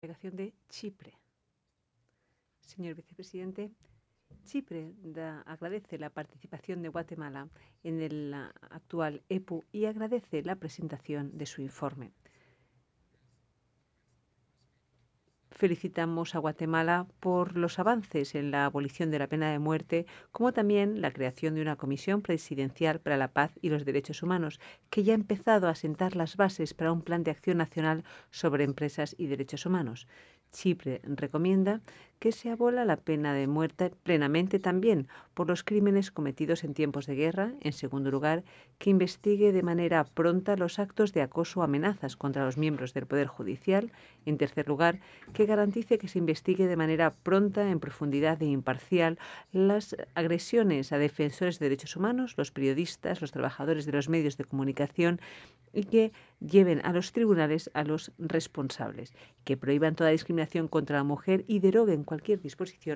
Delegación de Chipre. Señor vicepresidente, Chipre agradece la participación de Guatemala en el actual EPU y agradece la presentación de su informe. Felicitamos a Guatemala por los avances en la abolición de la pena de muerte, como también la creación de una comisión presidencial para la paz y los derechos humanos, que ya ha empezado a sentar las bases para un plan de acción nacional sobre empresas y derechos humanos. Chipre recomienda que se abola la pena de muerte plenamente también por los crímenes cometidos en tiempos de guerra. En segundo lugar, que investigue de manera pronta los actos de acoso o amenazas contra los miembros del Poder Judicial. En tercer lugar, que garantice que se investigue de manera pronta, en profundidad e imparcial las agresiones a defensores de derechos humanos, los periodistas, los trabajadores de los medios de comunicación y que lleven a los tribunales a los responsables, que prohíban toda discriminación contra la mujer y deroguen cualquier disposición